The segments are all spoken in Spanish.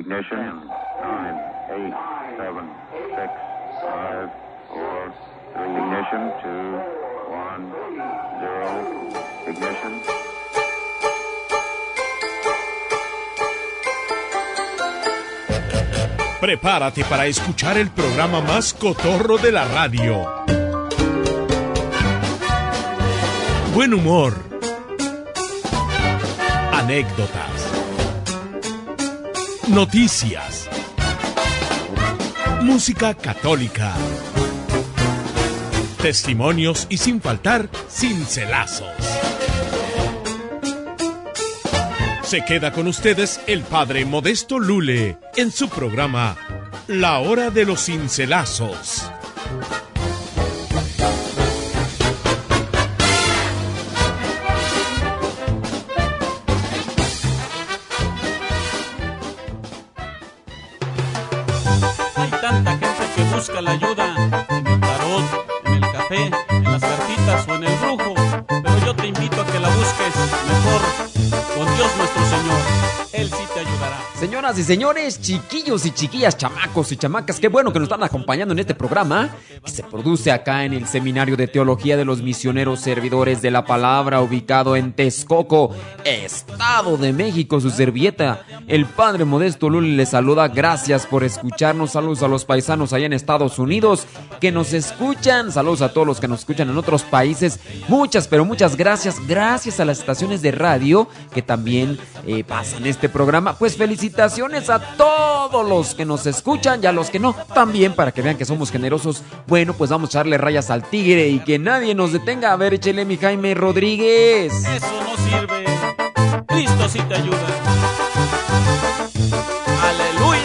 Ignition. 9, 8, 7, 6, 5, 4, 3. Ignition. 2, 1, 0. Ignition. Prepárate para escuchar el programa más cotorro de la radio. Buen humor. Anécdotas. Noticias. Música católica. Testimonios y sin faltar, cincelazos. Se queda con ustedes el Padre Modesto Lule en su programa La Hora de los Cincelazos. Hay tanta gente que busca la ayuda en el tarot, en el café, en las cartitas o en el brujo, pero yo te invito a que la busques mejor con Dios nuestro Señor. Él sí te ayudará. Señoras y señores, chiquillos y chiquillas, chamacos y chamacas, qué bueno que nos están acompañando en este programa que se produce acá en el Seminario de Teología de los Misioneros Servidores de la Palabra, ubicado en Texcoco, Estado de México. Su servilleta, el Padre Modesto Lule, les saluda. Gracias por escucharnos. Saludos a los paisanos allá en Estados Unidos que nos escuchan. Saludos a todos los que nos escuchan en otros países. Muchas, pero muchas gracias. Gracias a las estaciones de radio que también pasan este programa. Pues felicitaciones a todos los que nos escuchan y a los que no también, para que vean que somos generosos. Bueno, pues vamos a echarle rayas al tigre y que nadie nos detenga. A ver, échele, mi Jaime Rodríguez. Eso no sirve. Cristo sí te ayuda. Aleluya.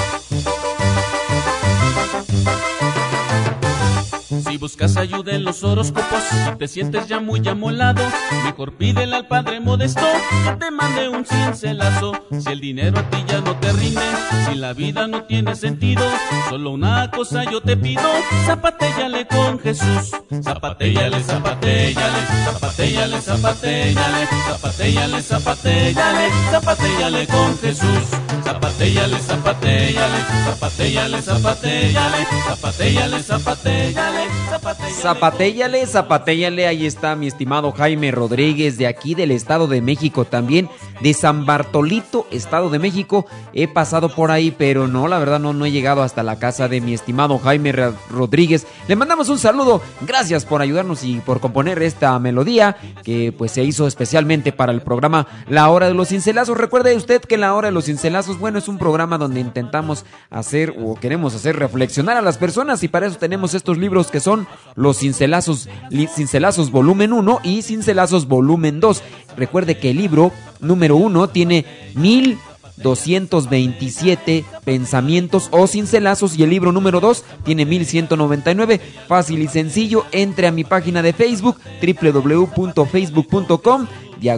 Si buscas ayuda en los horóscopos, si te sientes ya muy amolado, mejor pídele al Padre Modesto que te mande un cincelazo. Si el dinero a ti ya no te rinde, si la vida no tiene sentido, solo una cosa yo te pido: zapatéllale con Jesús. Zapatéllale, zapatéllale, zapatéllale, zapatéllale, zapatéllale, zapatéllale, zapatéllale con Jesús. Zapatéllale, zapatéllale, zapatéllale, zapatéllale, zapatéllale, zapatéllale. Zapatéllale, zapatéllale. Ahí está mi estimado Jaime Rodríguez, de aquí del Estado de México, también de San Bartolito, Estado de México. He pasado por ahí, pero no, la verdad no he llegado hasta la casa de mi estimado Jaime Rodríguez. Le mandamos un saludo. Gracias por ayudarnos y por componer esta melodía que pues se hizo especialmente para el programa La Hora de los Cincelazos. Recuerde usted que La Hora de los Cincelazos, bueno, es un programa donde intentamos hacer o queremos hacer reflexionar a las personas, y para eso tenemos estos libros que son los Cincelazos volumen 1 y Cincelazos volumen 2. Recuerde que el libro número 1 tiene 1227 pensamientos o cincelazos y el libro número 2 tiene 1199. Fácil y sencillo, entre a mi página de Facebook, www.facebook.com/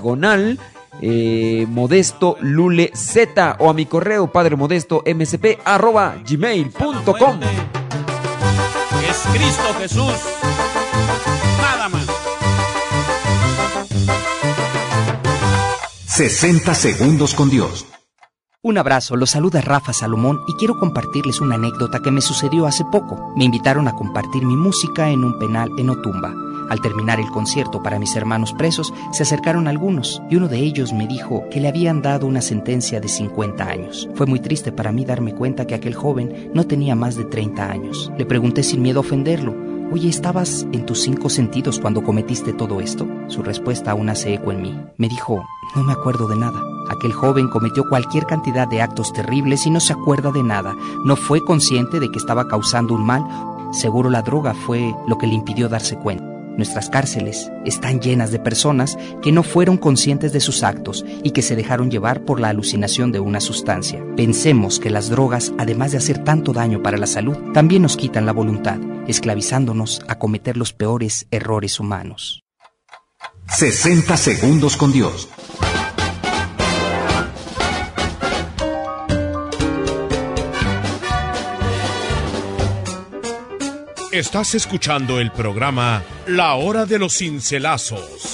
Modesto Lule Z, o a mi correo padremodestomsp@gmail.com. Es Cristo Jesús, nada más. 60 segundos con Dios. Un abrazo, los saluda Rafa Salomón y quiero compartirles una anécdota que me sucedió hace poco. Me invitaron a compartir mi música en un penal en Otumba. Al terminar el concierto para mis hermanos presos, se acercaron algunos y uno de ellos me dijo que le habían dado una sentencia de 50 años. Fue muy triste para mí darme cuenta que aquel joven no tenía más de 30 años. Le pregunté sin miedo a ofenderlo: oye, ¿estabas en tus 5 sentidos cuando cometiste todo esto? Su respuesta aún hace eco en mí. Me dijo: no me acuerdo de nada. Aquel joven cometió cualquier cantidad de actos terribles y no se acuerda de nada. No fue consciente de que estaba causando un mal. Seguro la droga fue lo que le impidió darse cuenta. Nuestras cárceles están llenas de personas que no fueron conscientes de sus actos y que se dejaron llevar por la alucinación de una sustancia. Pensemos que las drogas, además de hacer tanto daño para la salud, también nos quitan la voluntad, esclavizándonos a cometer los peores errores humanos. 60 segundos con Dios. Estás escuchando el programa La Hora de los Cincelazos.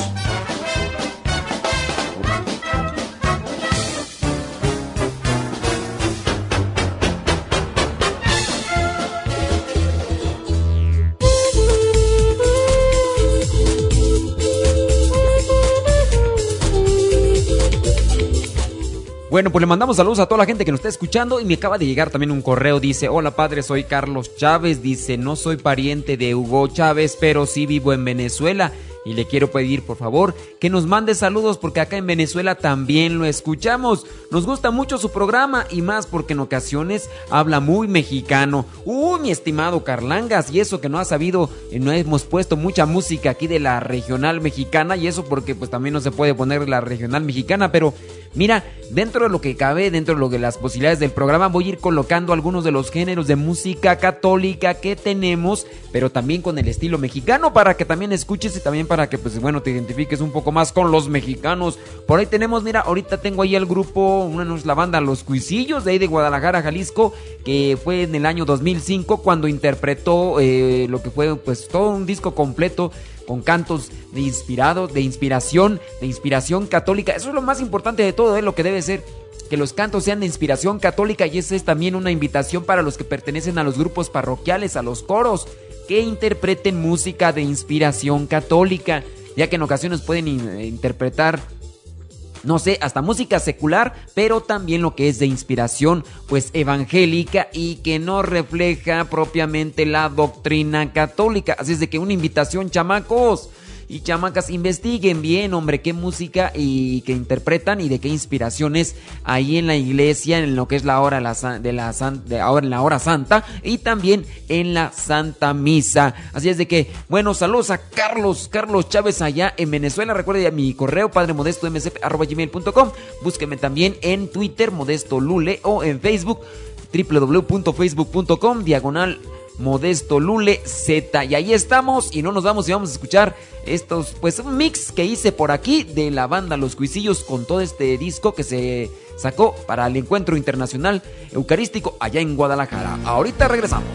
Bueno, pues le mandamos saludos a toda la gente que nos está escuchando y me acaba de llegar también un correo. Dice: hola padre, soy Carlos Chávez. Dice: no soy pariente de Hugo Chávez, pero sí vivo en Venezuela. Y le quiero pedir, por favor, que nos mande saludos porque acá en Venezuela también lo escuchamos. Nos gusta mucho su programa y más porque en ocasiones habla muy mexicano. Mi estimado Carlangas, y eso que no ha sabido, no hemos puesto mucha música aquí de la regional mexicana, y eso porque pues también no se puede poner la regional mexicana, pero mira, dentro de lo que cabe, dentro de lo de las posibilidades del programa, voy a ir colocando algunos de los géneros de música católica que tenemos, pero también con el estilo mexicano, para que también escuches y también para que, pues bueno, te identifiques un poco más con los mexicanos. Por ahí tenemos, mira, ahorita tengo ahí el grupo, la banda Los Cuisillos, de ahí de Guadalajara, Jalisco, que fue en el año 2005 cuando interpretó lo que fue, pues, todo un disco completo con cantos de inspiración católica. Eso es lo más importante de todo, lo que debe ser, que los cantos sean de inspiración católica, y esa es también una invitación para los que pertenecen a los grupos parroquiales, a los coros, que interpreten música de inspiración católica, ya que en ocasiones pueden interpretar, no sé, hasta música secular, pero también lo que es de inspiración, pues, evangélica y que no refleja propiamente la doctrina católica. Así es de que una invitación, chamacos y chamacas, investiguen bien, hombre, qué música y que interpretan y de qué inspiraciones ahí en la iglesia, en lo que es la hora en la hora santa y también en la Santa Misa. Así es de que, bueno, saludos a Carlos Chávez allá en Venezuela. Recuerde mi correo padremodestomsp@gmail.com. Búsqueme también en Twitter, Modesto Lule, o en Facebook, www.facebook.com/Modesto Lule Z, y ahí estamos, y no nos vamos, y vamos a escuchar estos, pues, un mix que hice por aquí de la banda Los Cuisillos con todo este disco que se sacó para el Encuentro Internacional Eucarístico allá en Guadalajara. Ahorita regresamos.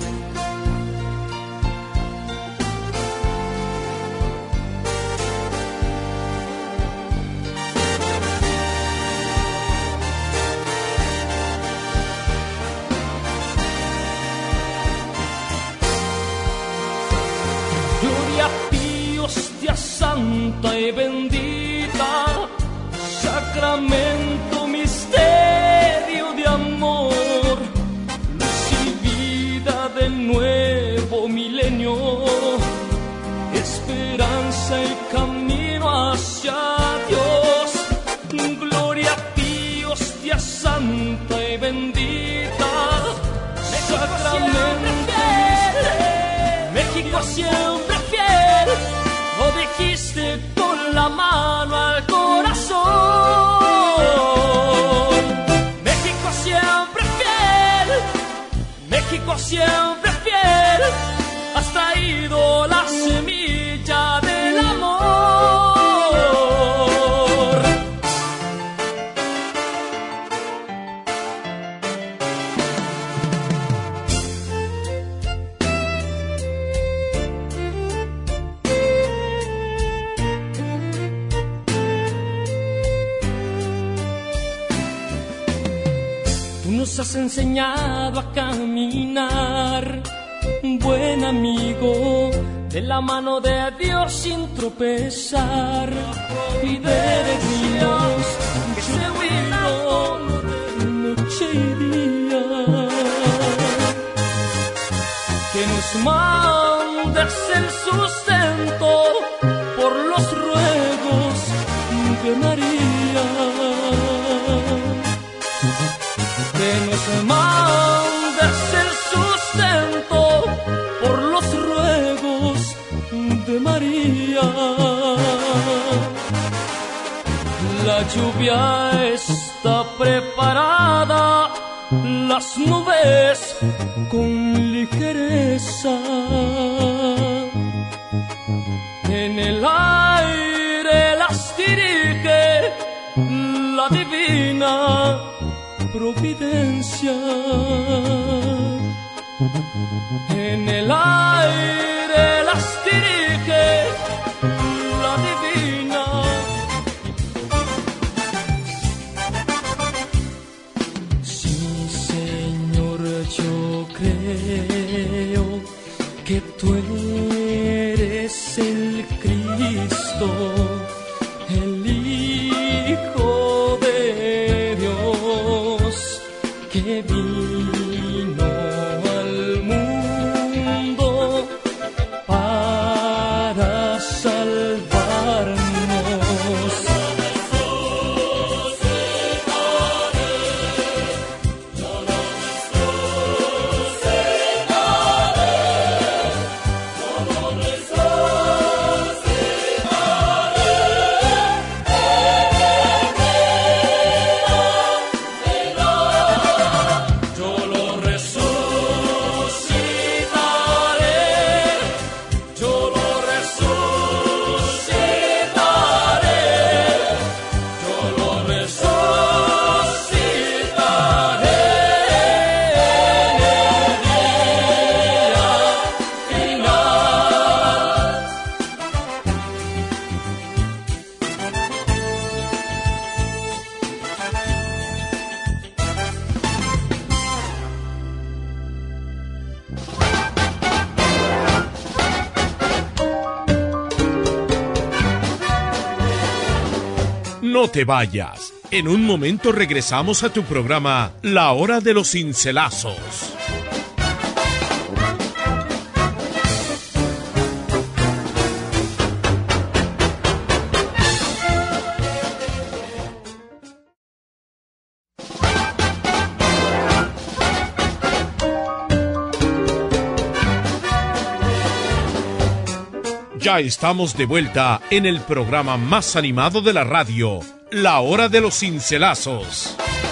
Santa y bendita, sacramento, misterio de amor, luz y vida del nuevo milenio, esperanza y camino hacia Dios. Gloria a ti, hostia santa y bendita, sacramento, México siempre fiel. Lo dijiste con la mano al corazón. México siempre fiel, México siempre fiel. Has traído la semilla del amor. Nos has enseñado a caminar, buen amigo, de la mano de Dios sin tropezar, y peregrinos que se vino noche y día, que nos mandes el sustento por los ruegos de María. Que nos mandes el sustento por los ruegos de María. La lluvia está preparada, las nubes con ligereza. En el aire las dirige la divina providencia. En el aire las dirige la divina. Sí, Señor, yo creo que tú eres el Cristo, el Hijo de Dios. que vino al mundo para salvarnos. No te vayas. En un momento regresamos a tu programa La Hora de los Cincelazos. Ya estamos de vuelta en el programa más animado de la radio, La Hora de los Cincelazos.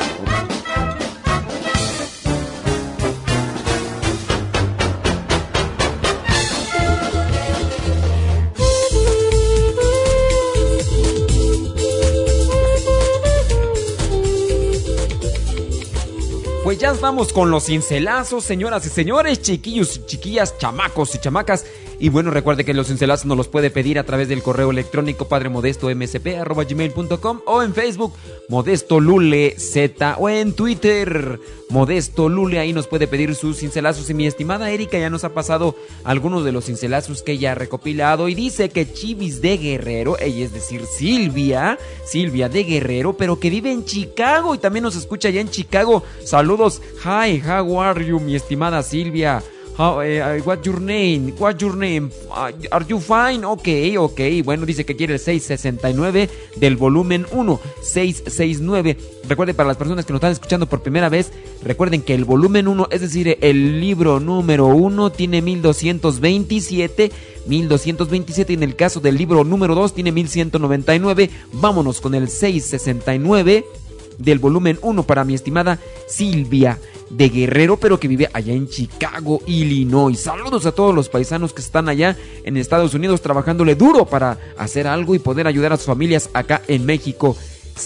Pues ya estamos con los cincelazos, señoras y señores, chiquillos y chiquillas, chamacos y chamacas. Y bueno, recuerde que los cincelazos nos los puede pedir a través del correo electrónico padremodestomsp@gmail.com o en Facebook Modesto Lule Z o en Twitter Modesto Lule. Ahí nos puede pedir sus cincelazos. Y mi estimada Erika ya nos ha pasado algunos de los cincelazos que ella ha recopilado y dice que Chivis de Guerrero, ella es decir Silvia de Guerrero, pero que vive en Chicago y también nos escucha allá en Chicago. Saludos. Hi, how are you, mi estimada Silvia? What's your name? Are you fine? Ok. Bueno, dice que quiere el 669 del volumen 1. 669. Recuerden, para las personas que nos están escuchando por primera vez, recuerden que el volumen 1, es decir, el libro número 1, tiene 1227. 1227, y en el caso del libro número 2 tiene 1199. Vámonos con el 669 del volumen 1 para mi estimada Silvia de Guerrero, pero que vive allá en Chicago, Illinois. Saludos a todos los paisanos que están allá en Estados Unidos trabajándole duro para hacer algo y poder ayudar a sus familias acá en México.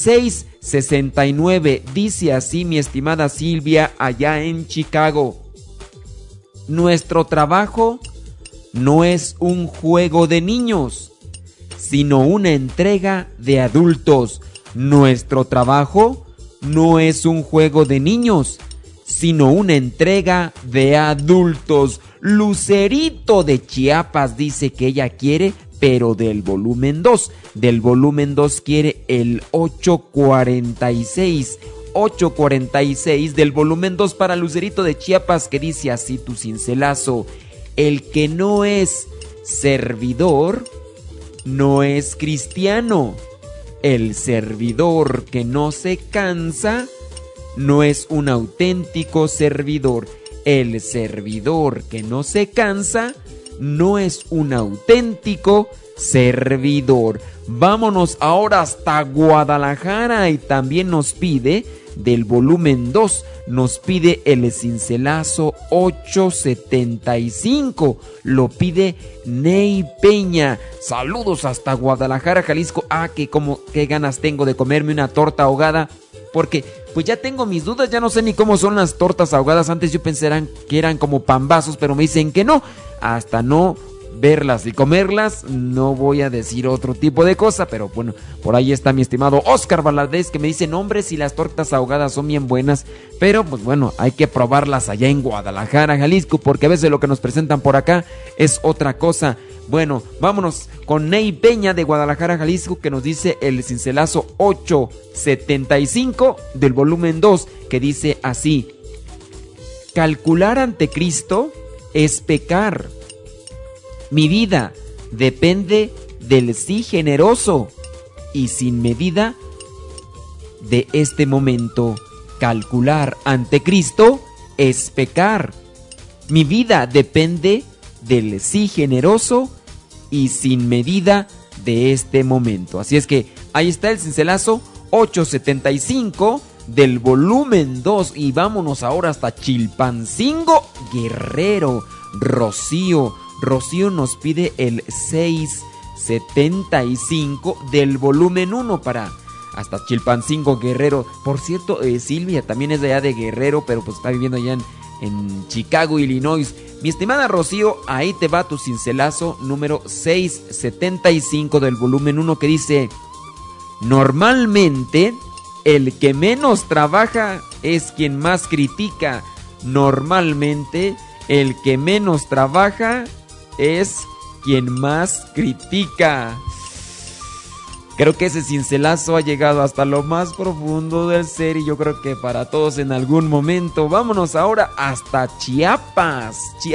669, dice así mi estimada Silvia allá en Chicago. Nuestro trabajo no es un juego de niños, sino una entrega de adultos. Nuestro trabajo no es un juego de niños, sino una entrega de adultos. Lucerito de Chiapas dice que ella quiere, pero del volumen 2. Del volumen 2 quiere el 846. 846 del volumen 2 para Lucerito de Chiapas, que dice así tu cincelazo: el que no es servidor no es cristiano. El servidor que no se cansa no es un auténtico servidor. El servidor que no se cansa no es un auténtico servidor. Vámonos ahora hasta Guadalajara y también nos pide del volumen 2, nos pide el cincelazo 875. Lo pide Ney Peña. Saludos hasta Guadalajara, Jalisco. Qué ganas tengo de comerme una torta ahogada, porque pues ya tengo mis dudas, ya no sé ni cómo son las tortas ahogadas. Antes yo pensé que eran como pambazos, pero me dicen que no. Hasta no verlas y comerlas. No voy a decir otro tipo de cosa, pero bueno, por ahí está mi estimado Oscar Valadez, que me dice: no, hombre, si las tortas ahogadas son bien buenas, pero pues bueno, hay que probarlas allá en Guadalajara, Jalisco, porque a veces lo que nos presentan por acá es otra cosa. Bueno, vámonos con Ney Peña de Guadalajara, Jalisco, que nos dice el cincelazo 875 del volumen 2, que dice así: calcular ante Cristo es pecar. Mi vida depende del sí generoso y sin medida de este momento. Calcular ante Cristo es pecar. Mi vida depende del sí generoso y sin medida de este momento. Así es que ahí está el cincelazo 875 del volumen 2. Y vámonos ahora hasta Chilpancingo, Guerrero. Rocío nos pide el 675 del volumen 1 para hasta Chilpancingo, Guerrero. Por cierto, Silvia también es de allá de Guerrero, pero pues está viviendo allá en Chicago, Illinois. Mi estimada Rocío, ahí te va tu cincelazo número 675 del volumen 1, que dice: normalmente el que menos trabaja es quien más critica. Normalmente el que menos trabaja es quien más critica. Creo que ese cincelazo ha llegado hasta lo más profundo del ser, y yo creo que para todos en algún momento. Vámonos ahora hasta Chiapas.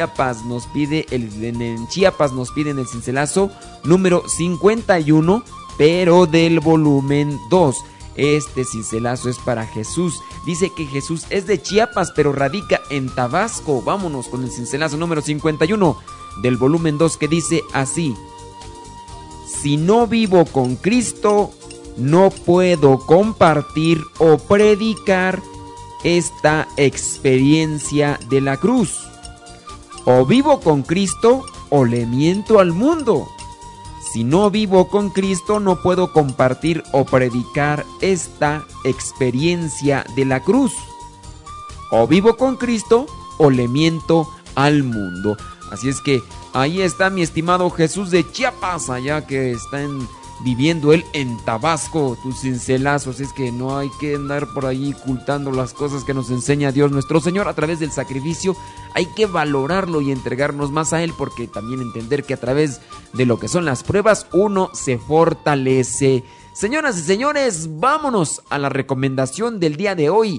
En Chiapas nos piden el cincelazo número 51, pero del volumen 2. Este cincelazo es para Jesús. Dice que Jesús es de Chiapas, pero radica en Tabasco. Vámonos con el cincelazo número 51 del volumen 2, que dice así: si no vivo con Cristo, no puedo compartir o predicar esta experiencia de la cruz. O vivo con Cristo o le miento al mundo. Si no vivo con Cristo, no puedo compartir o predicar esta experiencia de la cruz. O vivo con Cristo o le miento al mundo. Así es que ahí está mi estimado Jesús de Chiapas, allá que están viviendo él en Tabasco, tus cincelazos. Es que no hay que andar por ahí ocultando las cosas que nos enseña Dios nuestro Señor a través del sacrificio. Hay que valorarlo y entregarnos más a Él, porque también entender que a través de lo que son las pruebas uno se fortalece. Señoras y señores, vámonos a la recomendación del día de hoy.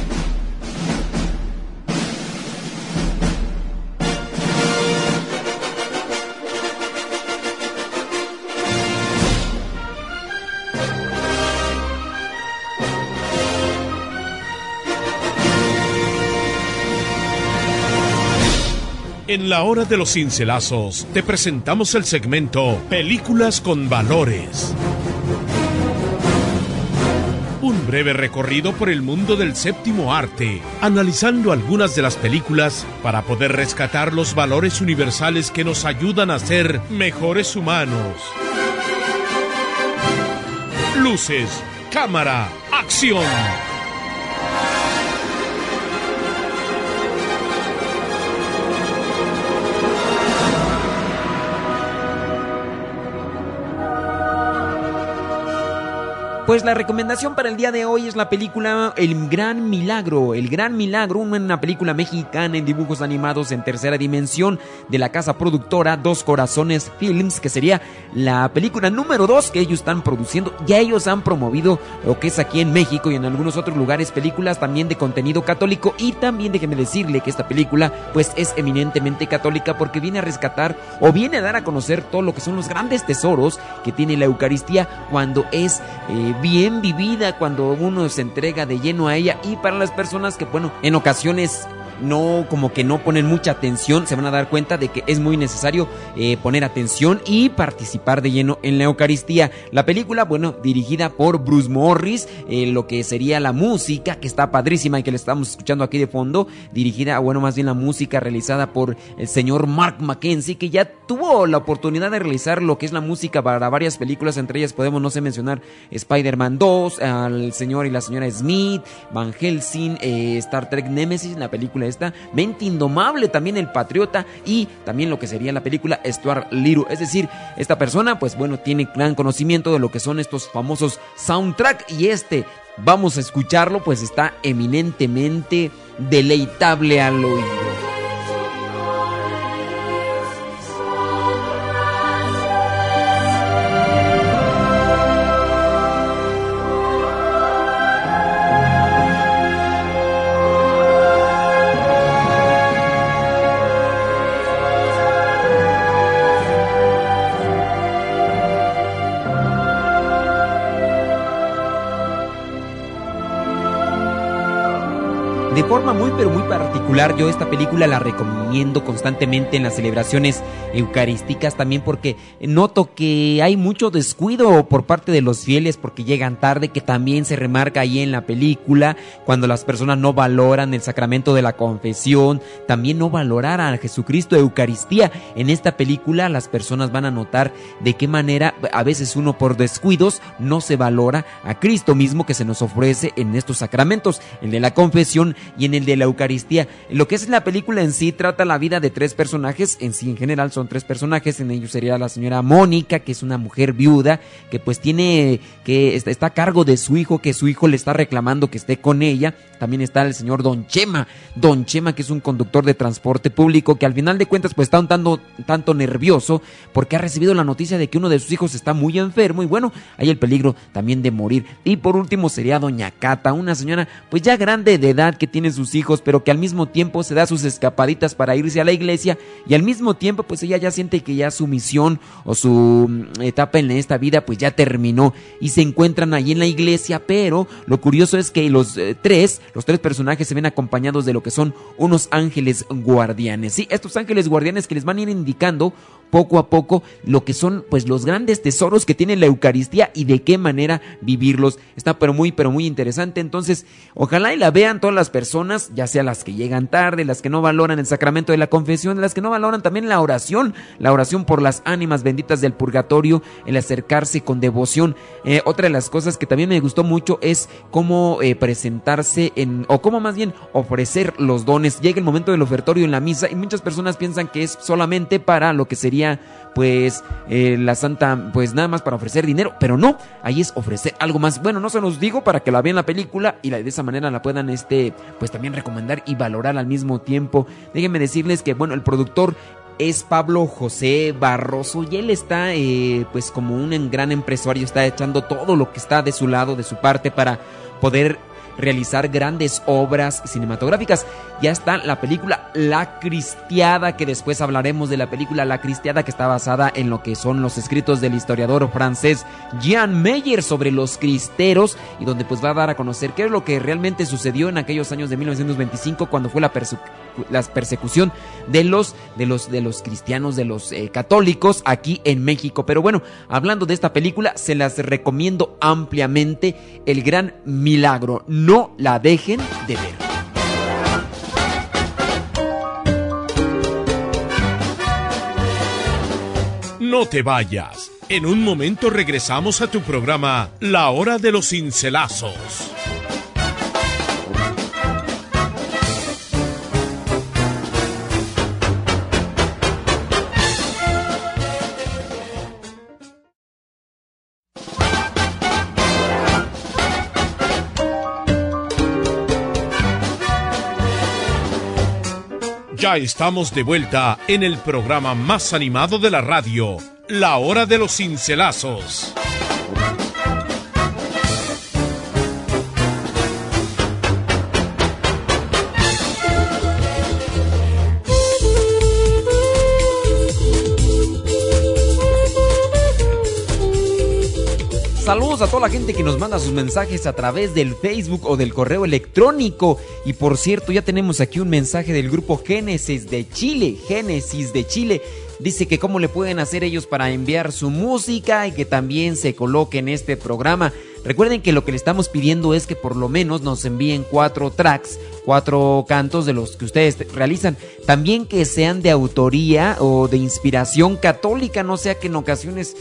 En la hora de los cincelazos te presentamos el segmento Películas con Valores. Un breve recorrido por el mundo del séptimo arte, analizando algunas de las películas para poder rescatar los valores universales que nos ayudan a ser mejores humanos. Luces, cámara, acción. Pues la recomendación para el día de hoy es la película El Gran Milagro. El Gran Milagro, una película mexicana en dibujos animados en tercera dimensión de la casa productora Dos Corazones Films, que sería la película número 2 que ellos están produciendo. Ya ellos han promovido lo que es aquí en México y en algunos otros lugares películas también de contenido católico, y también déjeme decirle que esta película pues es eminentemente católica, porque viene a rescatar o viene a dar a conocer todo lo que son los grandes tesoros que tiene la Eucaristía cuando es bien vivida, cuando uno se entrega de lleno a ella. Y para las personas que, bueno, en ocasiones no, como que no ponen mucha atención, se van a dar cuenta de que es muy necesario poner atención y participar de lleno en la Eucaristía. La película, bueno, dirigida por Bruce Morris, lo que sería la música, que está padrísima y que le estamos escuchando aquí de fondo, dirigida, bueno, más bien la música realizada por el señor Mark Mackenzie, que ya tuvo la oportunidad de realizar lo que es la música para varias películas, entre ellas podemos, no sé, mencionar Spider-Man 2, al señor y la señora Smith, Van Helsing, Star Trek Nemesis, la película película esta, Mente Indomable, también El Patriota y también lo que sería la película Stuart Little. Es decir, esta persona pues bueno tiene gran conocimiento de lo que son estos famosos soundtrack y vamos a escucharlo, pues está eminentemente deleitable al oído. De forma muy pero muy particular, yo esta película la recomiendo constantemente en las celebraciones eucarísticas, también porque noto que hay mucho descuido por parte de los fieles porque llegan tarde, que también se remarca ahí en la película, cuando las personas no valoran el sacramento de la confesión, también no valorar a Jesucristo Eucaristía. En esta película las personas van a notar de qué manera a veces uno por descuidos no se valora a Cristo mismo que se nos ofrece en estos sacramentos, el de la confesión y en el de la Eucaristía. Lo que es la película en sí trata la vida de 3 personajes, en general son 3 personajes, en ellos sería la señora Mónica, que es una mujer viuda, que pues está a cargo de su hijo, que su hijo le está reclamando que esté con ella. También está el señor Don Chema, que es un conductor de transporte público, que al final de cuentas pues está un tanto nervioso, porque ha recibido la noticia de que uno de sus hijos está muy enfermo, y bueno, hay el peligro también de morir. Y por último sería Doña Cata, una señora pues ya grande de edad, que tiene sus hijos, pero que al mismo tiempo se da sus escapaditas para irse a la iglesia, y al mismo tiempo pues ella ya siente que ya su misión o su etapa en esta vida pues ya terminó, y se encuentran ahí en la iglesia. Pero lo curioso es que los tres personajes se ven acompañados de lo que son unos ángeles guardianes, ¿sí? Estos ángeles guardianes que les van a ir indicando poco a poco lo que son pues los grandes tesoros que tiene la Eucaristía y de qué manera vivirlos. Está pero muy interesante. Entonces ojalá y la vean todas las personas, ya sea las que llegan tarde, las que no valoran el sacramento de la confesión, las que no valoran también la oración por las ánimas benditas del purgatorio, el acercarse con devoción. Otra de las cosas que también me gustó mucho es cómo presentarse o cómo más bien ofrecer los dones. Llega el momento del ofertorio en la misa y muchas personas piensan que es solamente para lo que sería pues la santa, pues nada más para ofrecer dinero, pero no, ahí es ofrecer algo más. Bueno, no se los digo para que la vean la película y de esa manera la puedan pues también recomendar y valorar al mismo tiempo. Déjenme decirles que bueno, el productor es Pablo José Barroso y él está pues como un gran empresario, está echando todo lo que está de su lado, de su parte, para poder realizar grandes obras cinematográficas. Ya está la película La Cristiada, que después hablaremos de la película La Cristiada, que está basada en lo que son los escritos del historiador francés Jean Meyer sobre los cristeros, y donde pues va a dar a conocer qué es lo que realmente sucedió en aquellos años de 1925, cuando fue la persecución de los cristianos, de los católicos aquí en México. Pero bueno, hablando de esta película, se las recomiendo ampliamente, El Gran Milagro. No la dejen de ver. No te vayas. En un momento regresamos a tu programa La Hora de los Cincelazos. Ya estamos de vuelta en el programa más animado de la radio, La Hora de los Cincelazos. Saludos a toda la gente que nos manda sus mensajes a través del Facebook o del correo electrónico. Y por cierto, ya tenemos aquí un mensaje del grupo Génesis de Chile. Dice que cómo le pueden hacer ellos para enviar su música y que también se coloque en este programa. Recuerden que lo que le estamos pidiendo es que por lo menos nos envíen 4 tracks, 4 cantos de los que ustedes realizan. También que sean de autoría o de inspiración católica, no sea que en ocasiones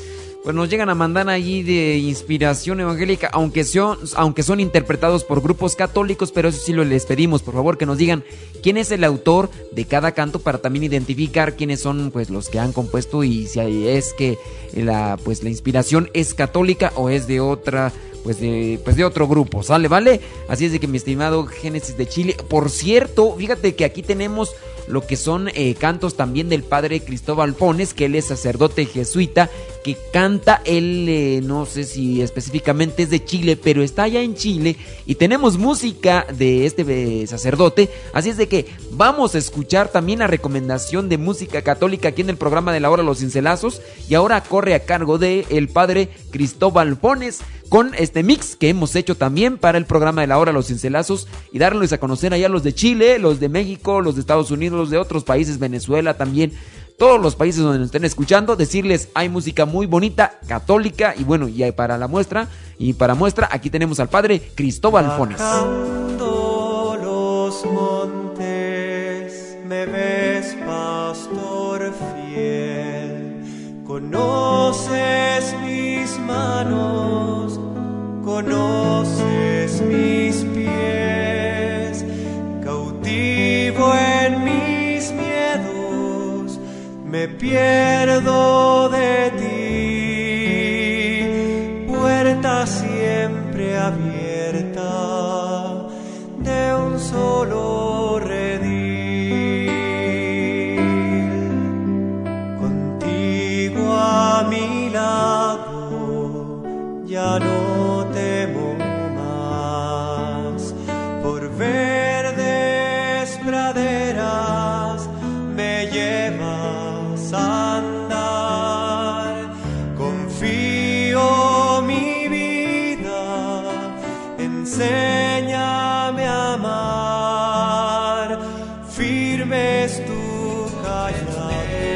pues nos llegan a mandar allí de inspiración evangélica, aunque son interpretados por grupos católicos, pero eso sí les pedimos, por favor, que nos digan quién es el autor de cada canto para también identificar quiénes son pues los que han compuesto y si es que la inspiración es católica o es de otra, de otro grupo, ¿sale? ¿Vale? Así es de que mi estimado Génesis de Chile, por cierto, fíjate que aquí tenemos lo que son cantos también del padre Cristóbal Pones, que él es sacerdote jesuita, que canta, él no sé si específicamente es de Chile, pero está allá en Chile, y tenemos música de este sacerdote, así es de que vamos a escuchar también la recomendación de música católica aquí en el programa de la hora Los Cincelazos, y ahora corre a cargo de el padre Cristóbal Pones, con este mix que hemos hecho también para el programa de la hora Los Cincelazos, y darles a conocer allá los de Chile, los de México, los de Estados Unidos, los de otros países, Venezuela también, todos los países donde nos estén escuchando, decirles hay música muy bonita, católica, y bueno, y para muestra aquí tenemos al padre Cristóbal Pones. Bajando los montes me ves, pastor fiel, conoces mis manos, conoces mis pies, cautivo en mis miedos, me pierdo de ti, puerta siempre abierta de un solo redil, contigo a mi lado ya no temo más, por verdes praderas me llevas a andar, confío mi vida, enséñame a amar, firme es tu callado,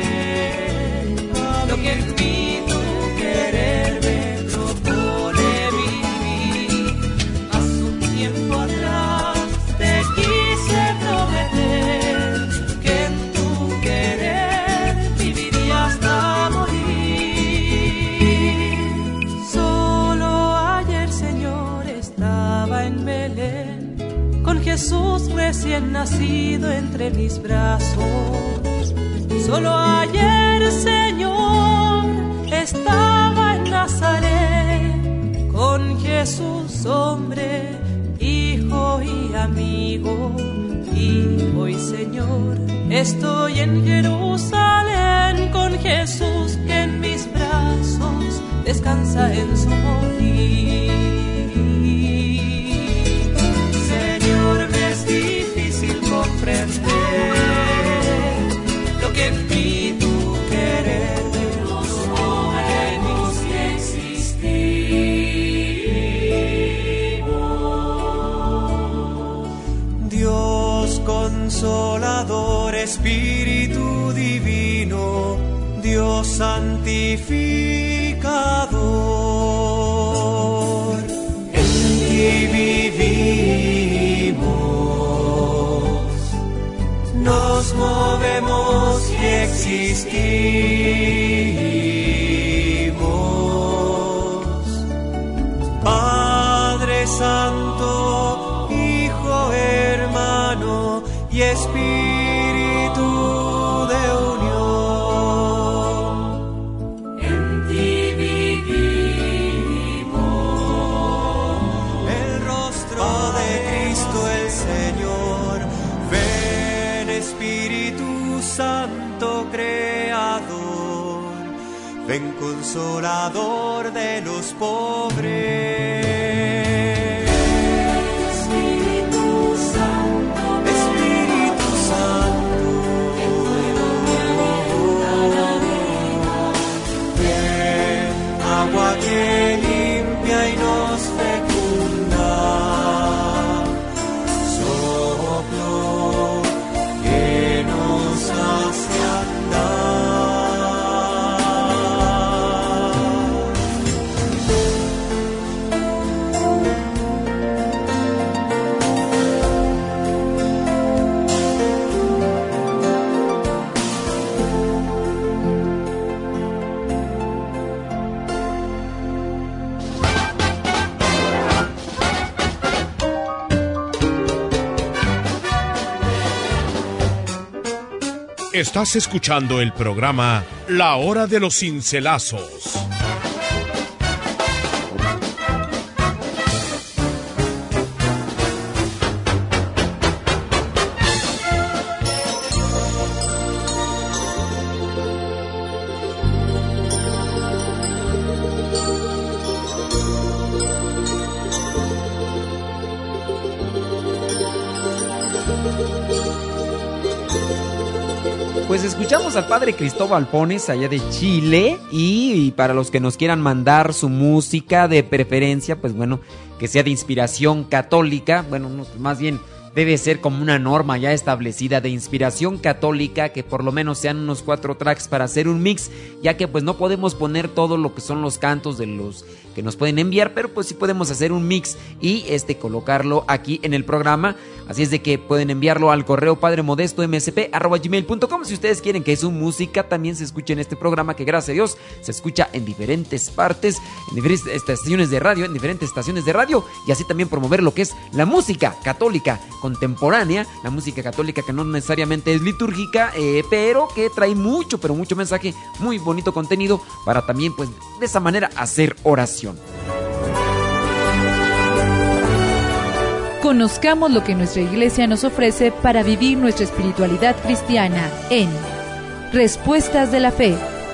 lo que en mí tu querer me propone vivir. Hace un tiempo atrás te quise prometer que en tu querer viviría hasta morir. Solo ayer, Señor, estaba en Belén con Jesús recién nacido entre mis brazos. Solo ayer, Señor, estaba en Nazaret con Jesús, hombre, hijo y amigo. Y hoy, Señor, estoy en Jerusalén con Jesús que en mis brazos descansa en su morir. Señor, me es difícil comprender lo que en mí tu querer nos podemos existimos. Dios consolador, Espíritu divino, Dios santificador, en ti vivimos, nos movemos y existimos. Padre Santo, Hijo, hermano y Espíritu de unión, en ti vivimos. El rostro de Cristo el Señor, ven Espíritu Santo Creador, ven Consolador de los pobres. Espíritu Santo, Espíritu Santo, ven agua que limpia y nos fecunda, soplo que nos hace andar. Estás escuchando el programa La Hora de los Cincelazos. Pues escuchamos al padre Cristóbal Pones allá de Chile y para los que nos quieran mandar su música de preferencia, pues bueno, que sea de inspiración católica, bueno, más bien debe ser como una norma ya establecida de inspiración católica, que por lo menos sean unos 4 tracks para hacer un mix, ya que pues no podemos poner todo lo que son los cantos de los que nos pueden enviar, pero pues sí podemos hacer un mix y colocarlo aquí en el programa. Así es de que pueden enviarlo al correo padremodestomsp@gmail.com si ustedes quieren que su música también se escuche en este programa, que gracias a Dios se escucha en diferentes partes, en diferentes estaciones de radio, y así también promover lo que es la música católica contemporánea, la música católica que no necesariamente es litúrgica, pero que trae mucho mensaje, muy bonito contenido para también pues de esa manera hacer oración. Conozcamos lo que nuestra iglesia nos ofrece para vivir nuestra espiritualidad cristiana en Respuestas de la Fe.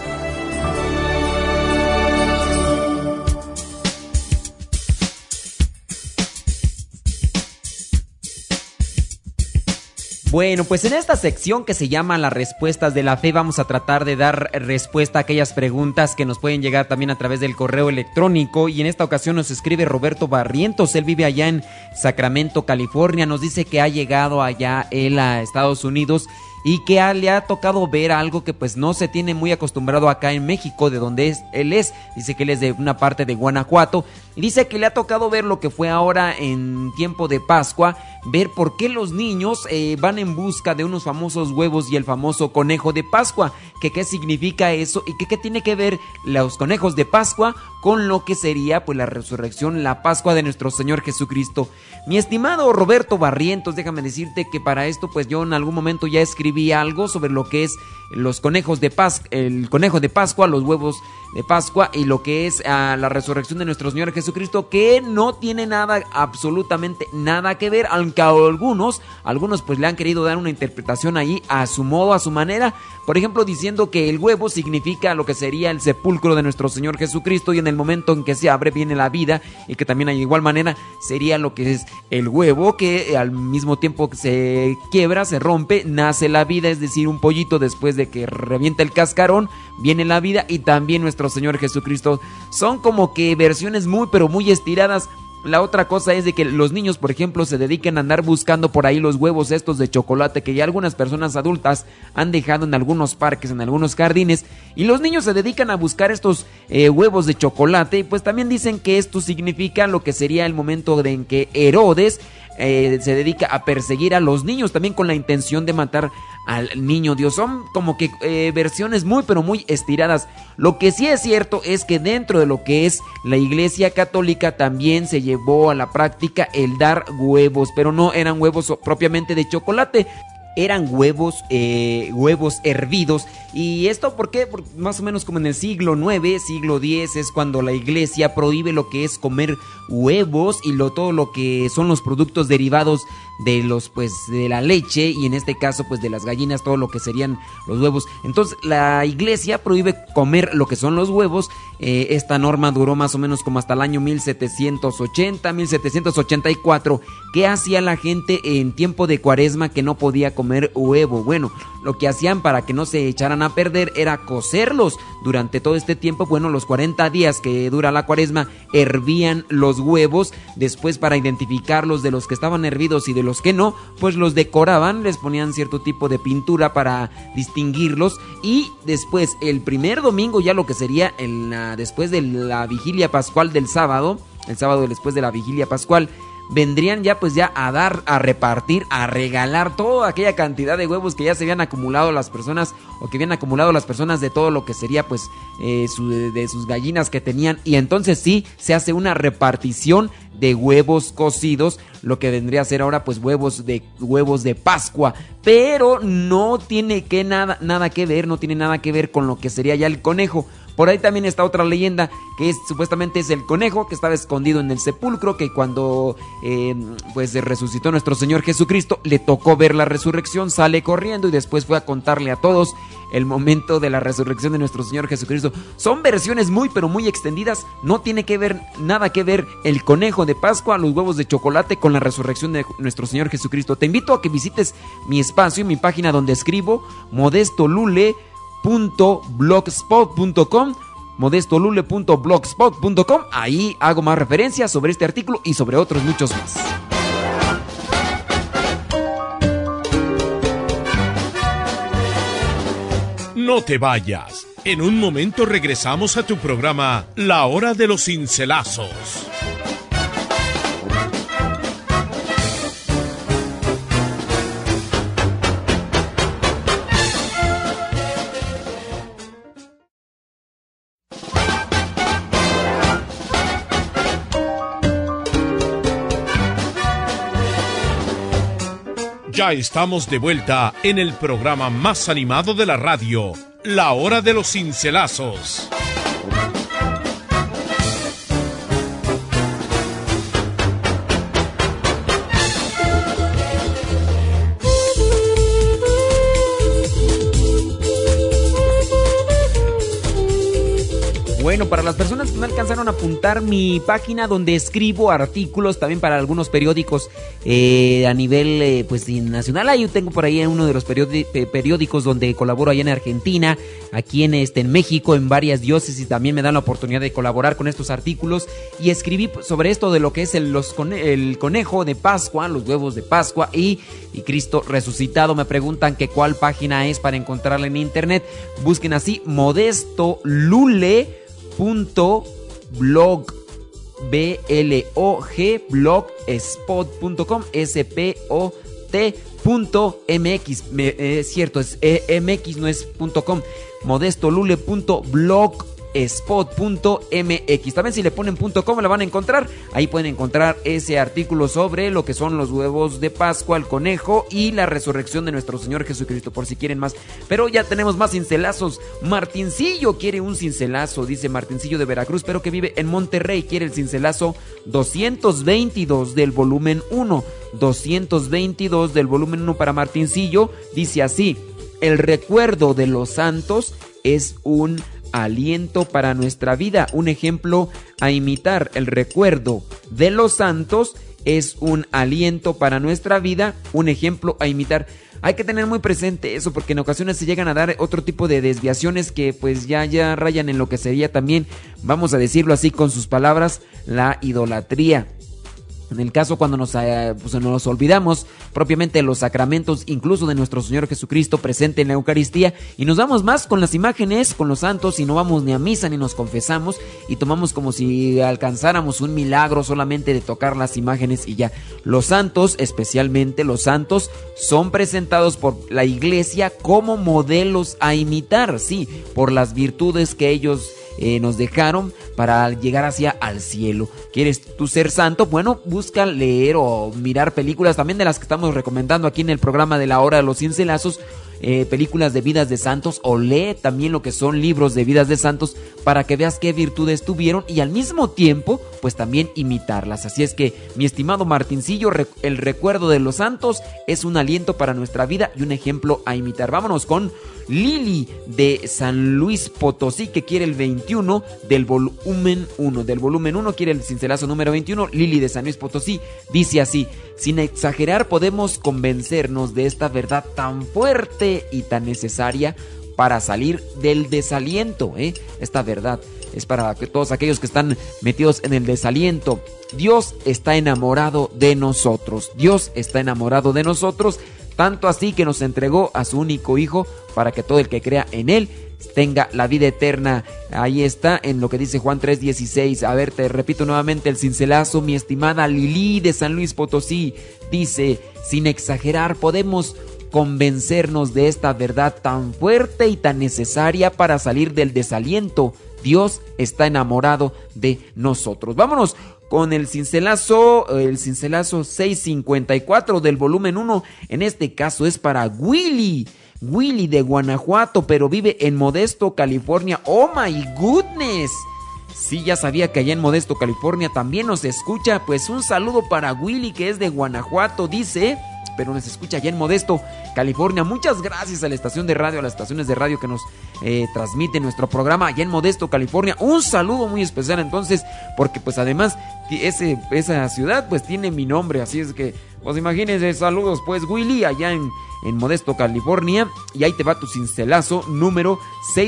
Bueno, pues en esta sección que se llama las respuestas de la fe vamos a tratar de dar respuesta a aquellas preguntas que nos pueden llegar también a través del correo electrónico, y en esta ocasión nos escribe Roberto Barrientos. Él vive allá en Sacramento, California. Nos dice que ha llegado allá él a Estados Unidos y que le ha tocado ver algo que pues no se tiene muy acostumbrado acá en México, de donde él es. Dice que él es de una parte de Guanajuato y dice que le ha tocado ver lo que fue ahora en tiempo de Pascua, ver por qué los niños van en busca de unos famosos huevos y el famoso conejo de Pascua, que qué significa eso y que qué tiene que ver los conejos de Pascua con lo que sería pues la resurrección, la Pascua de nuestro Señor Jesucristo. Mi estimado Roberto Barrientos, déjame decirte que para esto pues yo en algún momento ya escribí algo sobre lo que es los conejos de Pascua, el conejo de Pascua, los huevos de Pascua y lo que es la resurrección de nuestro Señor Jesucristo, que no tiene nada, absolutamente nada que ver, aunque a algunos pues le han querido dar una interpretación ahí a su modo, a su manera, por ejemplo diciendo que el huevo significa lo que sería el sepulcro de nuestro Señor Jesucristo, y en el momento en que se abre viene la vida, y que también de igual manera sería lo que es el huevo, que al mismo tiempo que se quiebra, se rompe, nace la vida, es decir, un pollito después de que revienta el cascarón, viene la vida, y también nuestro Señor Jesucristo. Son como que versiones muy pero muy estiradas. La otra cosa es de que los niños, por ejemplo, se dedican a andar buscando por ahí los huevos estos de chocolate que ya algunas personas adultas han dejado en algunos parques, en algunos jardines, y los niños se dedican a buscar estos huevos de chocolate, y pues también dicen que esto significa lo que sería el momento en que Herodes se dedica a perseguir a los niños, también con la intención de matar al niño Dios. Son como que versiones muy pero muy estiradas. Lo que sí es cierto es que dentro de lo que es la Iglesia Católica también se llevó a la práctica el dar huevos, pero no eran huevos propiamente de chocolate, eran huevos hervidos. ¿Y esto por qué? Porque más o menos como en el siglo IX, siglo X es cuando la iglesia prohíbe lo que es comer huevos y todo lo que son los productos derivados de de la leche, y en este caso pues de las gallinas, todo lo que serían los huevos. Entonces la iglesia prohíbe comer lo que son los huevos. Esta norma duró más o menos como hasta el año 1784. ¿Qué hacía la gente en tiempo de Cuaresma que no podía comer huevo? Bueno, lo que hacían para que no se echaran a perder era cocerlos durante todo este tiempo. Bueno, los 40 días que dura la Cuaresma, hervían los huevos. Después, para identificarlos de los que estaban hervidos y de los que no, pues los decoraban, les ponían cierto tipo de pintura para distinguirlos. Y después, el primer domingo, ya lo que sería después de la vigilia pascual del sábado, el sábado después de la vigilia pascual, vendrían ya pues ya a dar, a repartir, a regalar toda aquella cantidad de huevos que ya se habían acumulado las personas, o que habían acumulado las personas de todo lo que sería pues de sus gallinas que tenían. Y entonces sí se hace una repartición de huevos cocidos, lo que vendría a ser ahora pues huevos de Pascua, pero no tiene nada que ver, no tiene nada que ver con lo que sería ya el conejo. Por ahí también está otra leyenda que supuestamente es el conejo que estaba escondido en el sepulcro, que cuando pues resucitó nuestro Señor Jesucristo, le tocó ver la resurrección, sale corriendo y después fue a contarle a todos el momento de la resurrección de nuestro Señor Jesucristo. Son versiones muy pero muy extendidas, no tiene nada que ver el conejo de Pascua, los huevos de chocolate con la resurrección de nuestro Señor Jesucristo. Te invito a que visites mi espacio, mi página donde escribo, modestolule.blogspot.com. Ahí hago más referencias sobre este artículo y sobre otros muchos más. No te vayas. En un momento regresamos a tu programa La Hora de los Cincelazos. Ya estamos de vuelta en el programa más animado de la radio, La Hora de los Cincelazos. Bueno, para las personas que no alcanzaron a apuntar, mi página donde escribo artículos también para algunos periódicos a nivel pues nacional. Yo tengo por ahí uno de los periódicos donde colaboro allá en Argentina, aquí en México, en varias diócesis también me dan la oportunidad de colaborar con estos artículos, y escribí sobre esto de lo que es el conejo de Pascua, los huevos de Pascua y Cristo resucitado. Me preguntan que cuál página es para encontrarla en internet. Busquen así modestolule.blog blogspot.com spot.mx. Es cierto, es mx, no es .com. modestolule.blogspot.mx. También si le ponen .com la van a encontrar. Ahí pueden encontrar ese artículo sobre lo que son los huevos de Pascua, el conejo y la resurrección de nuestro Señor Jesucristo, por si quieren más. Pero ya tenemos más cincelazos. Martincillo quiere un cincelazo, dice Martincillo de Veracruz, pero que vive en Monterrey. Quiere el cincelazo 222 del volumen 1. 222 del volumen 1 para Martincillo. Dice así: el recuerdo de los santos es un aliento para nuestra vida, un ejemplo a imitar. El recuerdo de los santos es un aliento para nuestra vida, un ejemplo a imitar. Hay que tener muy presente eso, porque en ocasiones se llegan a dar otro tipo de desviaciones que pues ya rayan en lo que sería también, vamos a decirlo así con sus palabras, la idolatría. En el caso cuando nos olvidamos propiamente de los sacramentos, incluso de nuestro Señor Jesucristo presente en la Eucaristía, y nos vamos más con las imágenes, con los santos, y no vamos ni a misa ni nos confesamos, y tomamos como si alcanzáramos un milagro solamente de tocar las imágenes y ya. Los santos, especialmente los santos, son presentados por la Iglesia como modelos a imitar, sí, por las virtudes que ellos nos dejaron para llegar hacia al cielo. ¿Quieres tú ser santo? Bueno, busca leer o mirar películas también de las que estamos recomendando aquí en el programa de La Hora de los Cincelazos, películas de vidas de santos, o lee también lo que son libros de vidas de santos para que veas qué virtudes tuvieron y al mismo tiempo pues también imitarlas. Así es que, mi estimado Martincillo, el recuerdo de los santos es un aliento para nuestra vida y un ejemplo a imitar. Vámonos con Lili de San Luis Potosí, que quiere el 21 del volumen 1. Del volumen 1 quiere el cincelazo número 21. Lili de San Luis Potosí dice así: sin exagerar podemos convencernos de esta verdad tan fuerte y tan necesaria para salir del desaliento. Esta verdad es para todos aquellos que están metidos en el desaliento. Dios está enamorado de nosotros. Dios está enamorado de nosotros, tanto así que nos entregó a su único Hijo para que todo el que crea en Él tenga la vida eterna. Ahí está en lo que dice Juan 3:16. A ver, te repito nuevamente el cincelazo. Mi estimada Lili de San Luis Potosí dice: sin exagerar, podemos convencernos de esta verdad tan fuerte y tan necesaria para salir del desaliento. Dios está enamorado de nosotros. Vámonos con el cincelazo 654 del volumen 1. En este caso es para Willy de Guanajuato, pero vive en Modesto, California. ¡Oh, my goodness! Sí, ya sabía que allá en Modesto, California también nos escucha. Pues un saludo para Willy, que es de Guanajuato, dice, pero nos escucha allá en Modesto, California. Muchas gracias a la estación de radio, a las estaciones de radio que nos transmiten nuestro programa allá en Modesto, California. Un saludo muy especial entonces, porque pues además esa ciudad pues tiene mi nombre, así es que pues imagínense. Saludos pues Willy allá en Modesto, California. Y ahí te va tu cincelazo número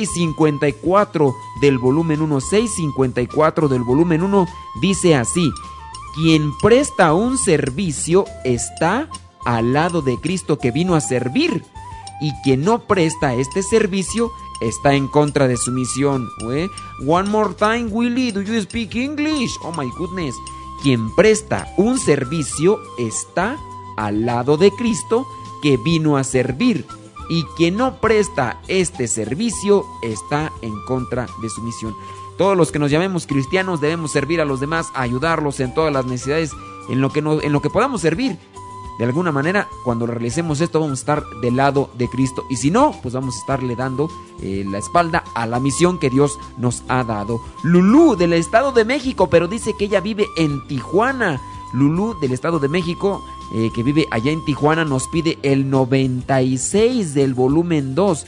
654 del volumen 1. 654 del volumen 1 dice así: quien presta un servicio está al lado de Cristo que vino a servir, y quien no presta este servicio está en contra de su misión. One more time, Willy, do you speak English? Oh my goodness. Quien presta un servicio está al lado de Cristo que vino a servir, y quien no presta este servicio está en contra de su misión. Todos los que nos llamemos cristianos debemos servir a los demás, ayudarlos en todas las necesidades, en lo que podamos servir. De alguna manera, cuando realicemos esto, vamos a estar del lado de Cristo. Y si no, pues vamos a estarle dando la espalda a la misión que Dios nos ha dado. Lulú, del Estado de México, pero dice que ella vive en Tijuana. Lulú, del Estado de México, que vive allá en Tijuana, nos pide el 96 del volumen 2.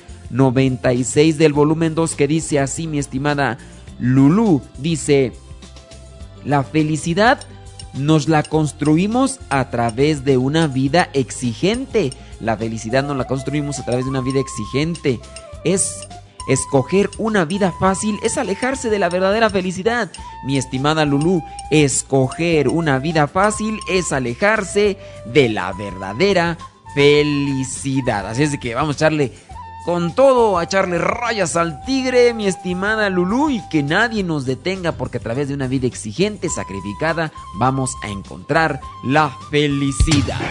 96 del volumen 2, que dice así, mi estimada Lulú. Dice: la felicidad nos la construimos a través de una vida exigente. La felicidad nos la construimos a través de una vida exigente. Escoger una vida fácil es alejarse de la verdadera felicidad. Mi estimada Lulú, escoger una vida fácil es alejarse de la verdadera felicidad. Así es de que vamos a echarle con todo, a echarle rayas al tigre, mi estimada Lulú, y que nadie nos detenga, porque a través de una vida exigente, sacrificada, vamos a encontrar la felicidad.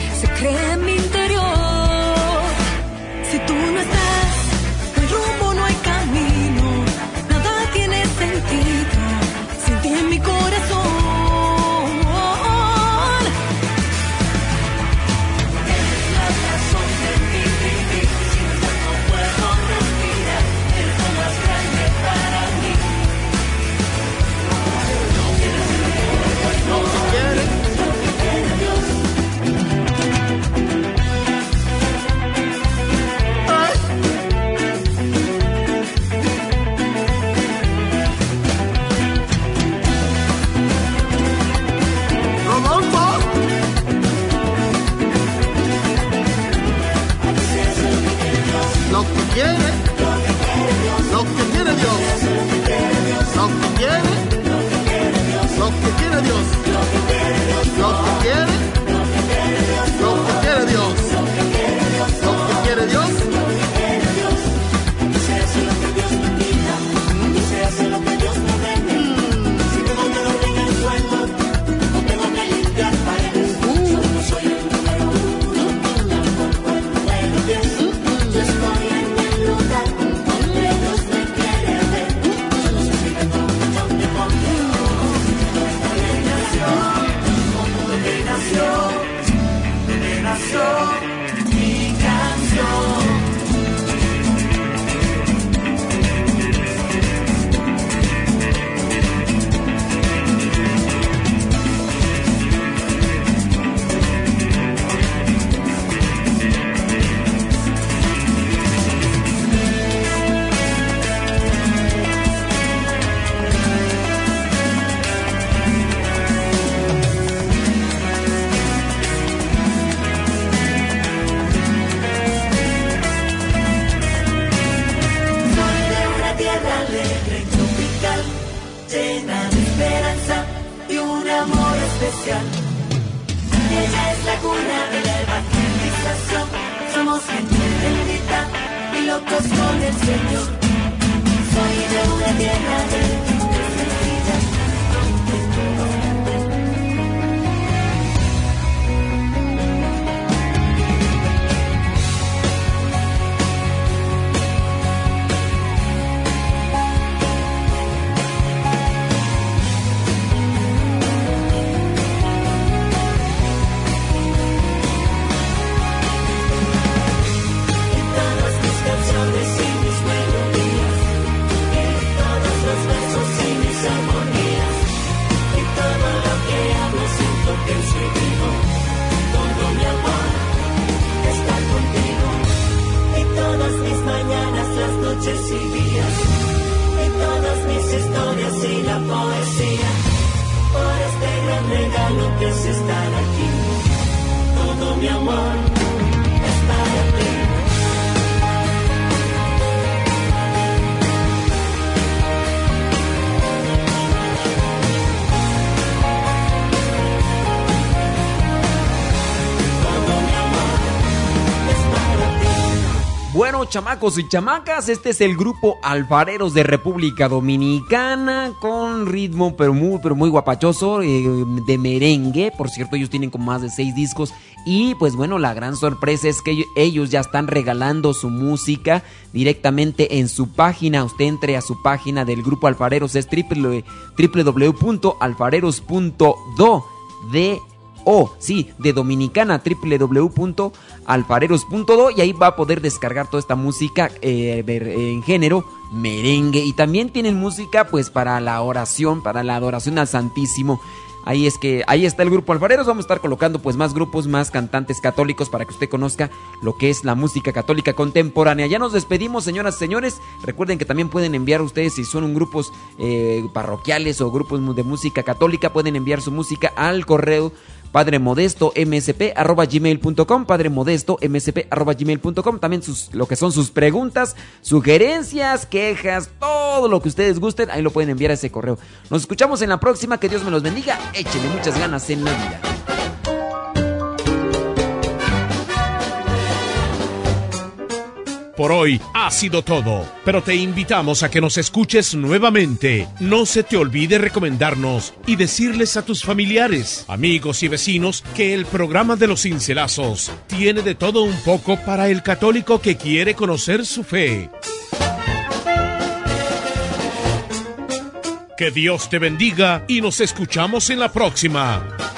Crea en mi interior. Si tú no estás, el rumbo no hay especial. Ella es la cuna de la evangelización. Somos gente bendita y locos con el Señor. Soy de una tierra de sencilla. Y días, y todas mis historias y la poesía, por este gran regalo que es estar aquí, todo mi amor es para ti. Bueno, chamacos y chamacas, este es el grupo Alfareros de República Dominicana con ritmo pero muy guapachoso, de merengue. Por cierto, ellos tienen como más de 6 discos y pues bueno, la gran sorpresa es que ellos ya están regalando su música directamente en su página. Usted entre a su página del grupo Alfareros, es www.alfareros.do de Dominicana, www.alfareros.do, y ahí va a poder descargar toda esta música en género merengue, y también tienen música pues para la oración, para la adoración al Santísimo. Ahí está el grupo Alfareros. Vamos a estar colocando pues más grupos, más cantantes católicos para que usted conozca lo que es la música católica contemporánea. Ya nos despedimos, señoras y señores. Recuerden que también pueden enviar ustedes, si son grupos parroquiales o grupos de música católica, pueden enviar su música al correo padremodestomsp@gmail.com, padremodestomsp@gmail.com. También lo que son sus preguntas, sugerencias, quejas, todo lo que ustedes gusten, ahí lo pueden enviar a ese correo. Nos escuchamos en la próxima, que Dios me los bendiga. Échenle muchas ganas en la vida. Por hoy ha sido todo, pero te invitamos a que nos escuches nuevamente. No se te olvide recomendarnos y decirles a tus familiares, amigos y vecinos que el programa de los Cincelazos tiene de todo un poco para el católico que quiere conocer su fe. Que Dios te bendiga y nos escuchamos en la próxima.